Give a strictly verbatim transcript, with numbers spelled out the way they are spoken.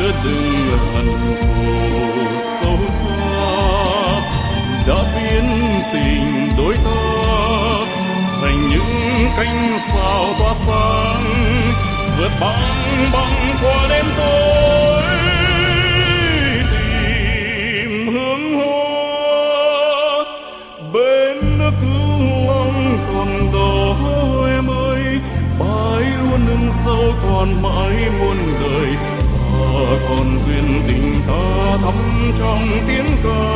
chứa đựng hận thù sâu xa, đã biến tình đôi ta thành những cánh sao tỏa sáng, vượt băng băng qua đêm tối tìm hướng hoa. Bên nước Cứu Long còn đó em ơi, bãi luôn nương dâu còn mãi muôn đời, và còn duyên tình ta thắm trong tiếng ca